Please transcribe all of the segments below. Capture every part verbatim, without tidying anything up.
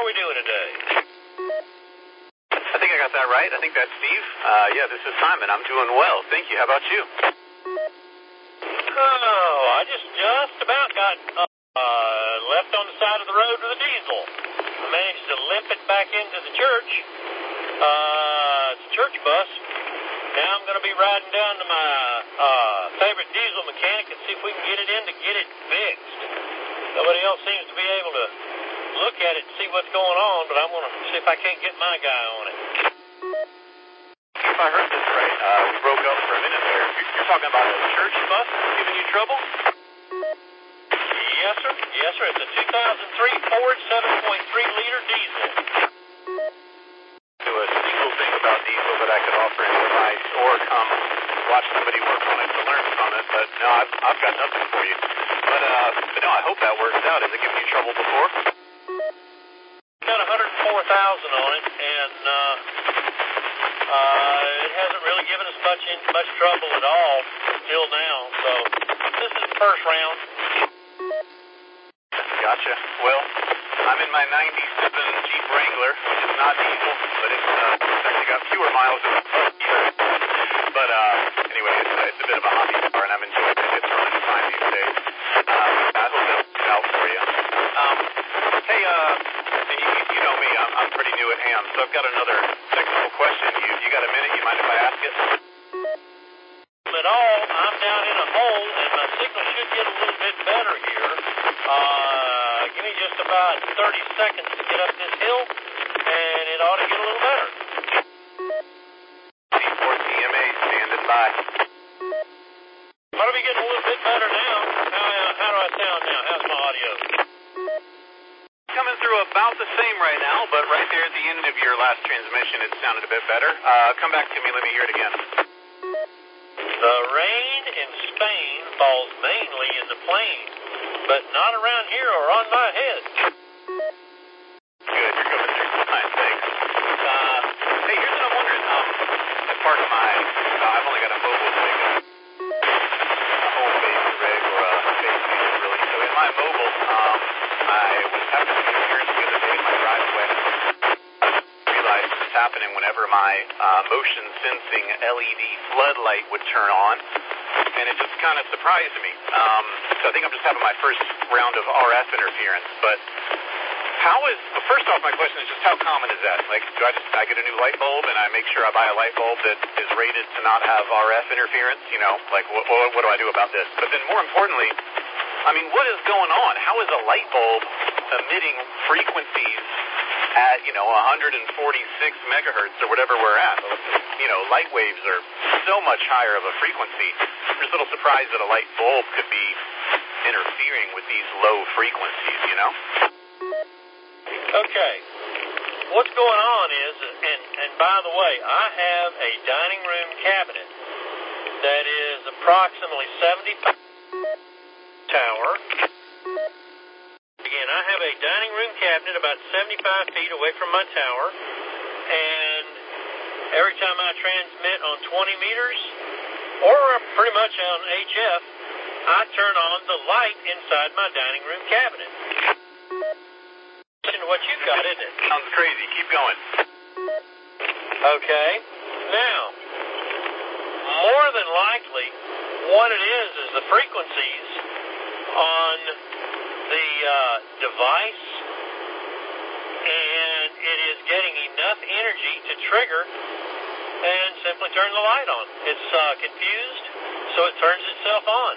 we doing today? I think I got that right. I think that's Steve. Uh, yeah, this is Simon. I'm doing well. Thank you. How about you? Oh, I just just about got uh, uh, left on the side of the road with a diesel. I managed to limp it back into the church. Uh, it's a church bus. Now I'm going to be riding down to my uh, favorite diesel mechanic and see if we can get it in to get it fixed. Nobody else seems to be able to look at it and see what's going on, but I'm going to see if I can't get my guy on it. If I heard this right, uh, we broke up for a minute there. You're talking about a church bus giving you trouble? Yes, sir. Yes, sir. It's a two thousand three Ford seven point three liter diesel. Do a single thing about diesel that I could offer any advice or come watch somebody work on it to learn from it, but no, I've, I've got nothing for you. But, uh, but no, I hope that works out. Has it given you trouble before? Got one hundred four thousand on it, and uh, uh, it hasn't really given us much in, much trouble at all until now. So this is the first round. Gotcha. Well, I'm in my ninety-seven Jeep Wrangler, which is not diesel, but it's uh, actually got fewer miles than But uh, anyway, it's, uh, it's a bit of a hobby car, and I'm enjoying it. It's running fine these days. Um, I hope that works out for you. Um, hey, uh, you, you know me, I'm, I'm pretty new at ham, so I've got another technical question. You, you got a minute? You mind if I ask it? At all, I'm down in a hole, and my signal should get a little bit better here. Uh, give me just about thirty seconds to get up this hill, and it ought to get a little better. C four T M A standing by. Ought to be getting a little bit better now. How, uh, how do I sound now? How's my audio? Coming through about the same right now, but right there at the end of your last transmission, it sounded a bit better. Uh, come back to me. Let me hear it again. The rain in Spain falls mainly in the plain, but not around here or on my head. Good, you're coming through fine, thanks. Uh, hey, here's what I'm wondering. Um, as part of my, uh, I've only got a mobile rig, a home-based rig or a base station, really. So in my mobile, um, I was having some experience the other day in my driveway. I realized this was happening whenever my uh, motion sensing L E D floodlight would turn on, and it just kind of surprised me. Um, so I think I'm just having my first round of R F interference, but how is, well, first off, my question is just how common is that? Like, do I just, I get a new light bulb and I make sure I buy a light bulb that is rated to not have R F interference? You know, like, what, what, what do I do about this? But then more importantly, I mean, what is going on? How is a light bulb emitting frequencies at, you know, one hundred forty-six megahertz or whatever we're at? You know, light waves are so much higher of a frequency. I'm just a little surprised that a light bulb could be interfering with these low frequencies, you know? Okay. What's going on is, and, and by the way, I have a dining room cabinet that is approximately seventy-five tower. Again, I have a dining room cabinet about seventy-five feet away from my tower, and every time I transmit on twenty meters, or pretty much on H F, I turn on the light inside my dining room cabinet. What you've got, isn't it? Sounds crazy. Keep going. Okay. Now, more than likely, what it is is the frequencies on the uh, device, and it is getting enough energy to trigger and simply turn the light on. It's uh, confused, so it turns itself on.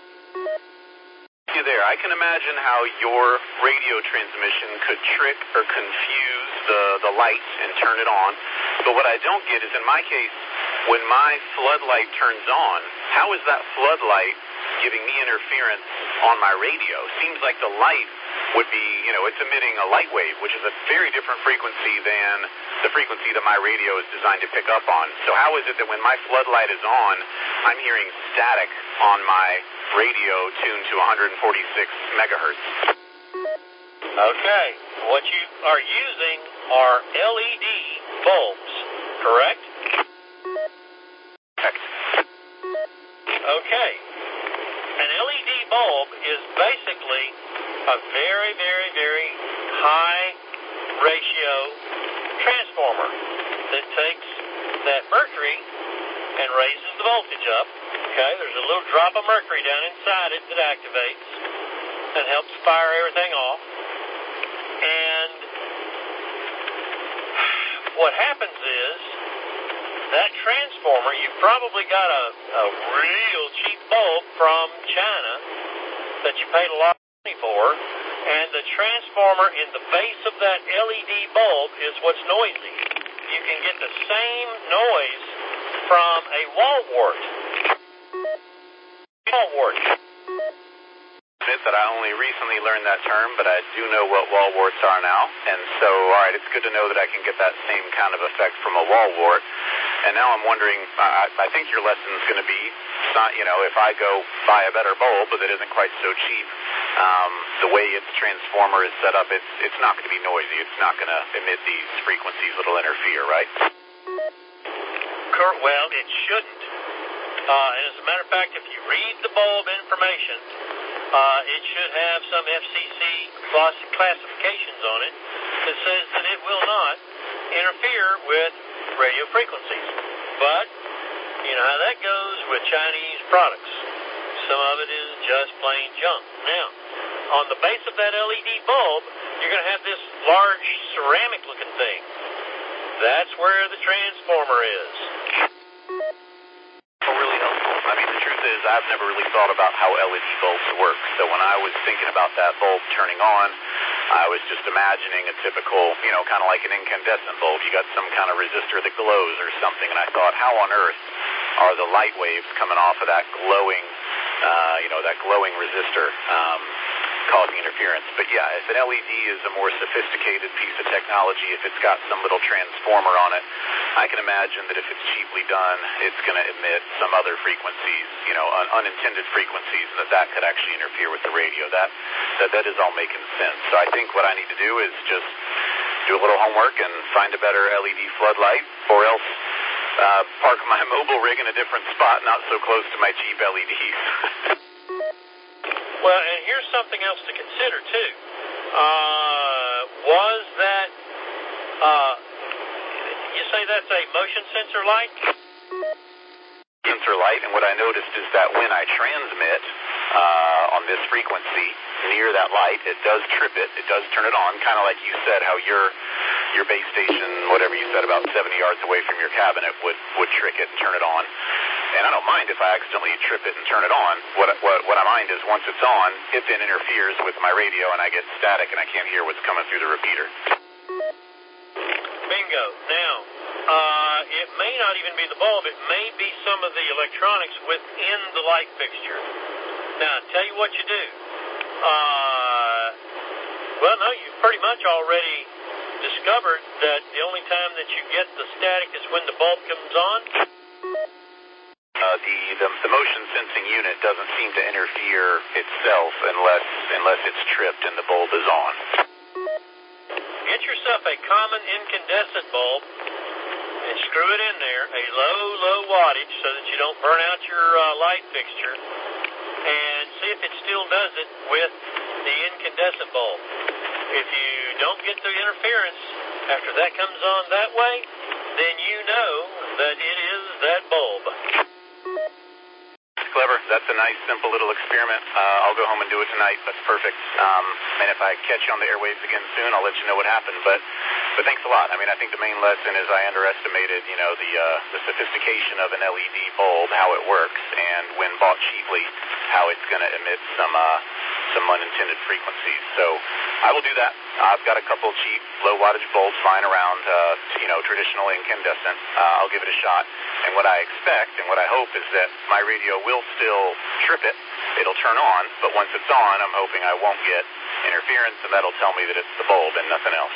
You there. I can imagine how your radio transmission could trick or confuse the, the light and turn it on. But what I don't get is, in my case, when my floodlight turns on, how is that floodlight giving me interference on my radio? Seems like the light would be, you know, it's emitting a light wave, which is a very different frequency than the frequency that my radio is designed to pick up on. So how is it that when my floodlight is on, I'm hearing static on my radio tuned to one hundred forty-six megahertz? Okay. What you are using are L E D bulbs, correct? Correct. Okay. An L E D bulb is basically a very, very, very high ratio transformer that takes that mercury and raises the voltage up. Okay, there's a little drop of mercury down inside it that activates and helps fire everything off. And what happens is that transformer, you probably got a, a real cheap bulb from China that you paid a lot of money for, and the transformer in the base of that L E D bulb is what's noisy. You can get the same noise from a wall wart. Wall wart. Admit that I only recently learned that term, but I do know what wall warts are now, and so, all right, it's good to know that I can get that same kind of effect from a wall wart. And now I'm wondering, I, I think your lesson's going to be, not, you know, if I go buy a better bulb that isn't quite so cheap, um, the way its transformer is set up, it's it's not going to be noisy. It's not going to emit these frequencies that'll interfere, right? Well, it shouldn't. Uh, and as a matter of fact, if you read the bulb information, uh, it should have some F C C classifications on it that says that it will not interfere with radio frequencies. But you know how that goes with Chinese products. Some of it is just plain junk. Now, on the base of that L E D bulb, you're going to have this large ceramic-looking thing. That's where the transformer is. Oh, really helpful. I mean, the truth is, I've never really thought about how L E D bulbs work. So when I was thinking about that bulb turning on, I was just imagining a typical, you know, kind of like an incandescent bulb. You got some kind of resistor that glows or something, and I thought, how on earth are the light waves coming off of that glowing, uh, you know, that glowing resistor um, causing interference? But yeah, if an L E D is a more sophisticated piece of technology, if it's got some little transformer on it, I can imagine that if it's cheaply done, it's going to emit some other frequencies, you know, un- unintended frequencies, that that could actually interfere with the radio. That, that that is all making sense. So I think what I need to do is just do a little homework and find a better L E D floodlight, or else uh, park my mobile rig in a different spot, not so close to my cheap L E Ds. Well, and here's something else to consider, too. Uh, was that, uh, you say that's a motion sensor light? Sensor light, and what I noticed is that when I transmit uh, on this frequency near that light, it does trip it. It does turn it on, kind of like you said, how your your base station, whatever you said, about seventy yards away from your cabinet would, would trick it and turn it on. And I don't mind if I accidentally trip it and turn it on. What, what, what I mind is once it's on, it then interferes with my radio and I get static and I can't hear what's coming through the repeater. Bingo. Now, uh, it may not even be the bulb. It may be some of the electronics within the light fixture. Now, I'll tell you what you do. Uh, well, no, you've pretty much already discovered that the only time that you get the static is when the bulb comes on. Uh, the, the the motion sensing unit doesn't seem to interfere itself unless unless it's tripped and the bulb is on. Get yourself a common incandescent bulb and screw it in there, a low, low wattage so that you don't burn out your uh, light fixture, and see if it still does it with the incandescent bulb. If you don't get the interference after that comes on that way, then you know that it is that bulb. Clever. That's a nice, simple little experiment. Uh, I'll go home and do it tonight. That's perfect. Um, and if I catch you on the airwaves again soon, I'll let you know what happened. But, but thanks a lot. I mean, I think the main lesson is I underestimated, you know, the uh, the sophistication of an L E D bulb, how it works, and when bought cheaply, how it's going to emit some uh, some unintended frequencies. So I will do that. I've got a couple cheap low wattage bulbs lying around, uh, you know, traditional incandescent. Uh, I'll give it a shot. And what I expect and what I hope is that my radio will still trip it. It'll turn on, but once it's on, I'm hoping I won't get interference, and that'll tell me that it's the bulb and nothing else.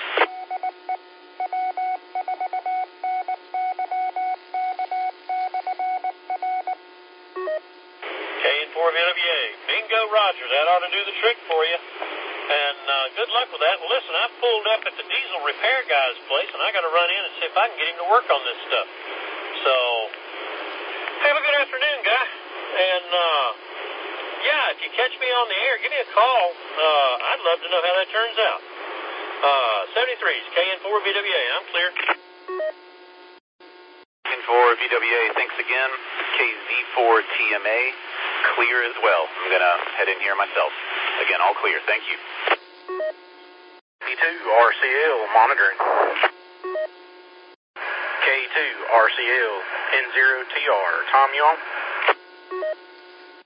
K N four V W A. Bingo, Roger. That ought to do the trick for you. And uh, good luck with that. Well, listen, I pulled up at the diesel repair guy's place, and I got to run in and see if I can get him to work on this stuff. So, have a good afternoon, guy. And, uh, yeah, if you catch me on the air, give me a call. Uh, I'd love to know how that turns out. Uh, seventy-threes, K N four V W A, I'm clear. K N four V W A, thanks again. K Z four T M A, clear as well. I'm going to head in here myself. Again, all clear, thank you. K two R C L monitoring. K two R C L N zero T R, Tom, you on?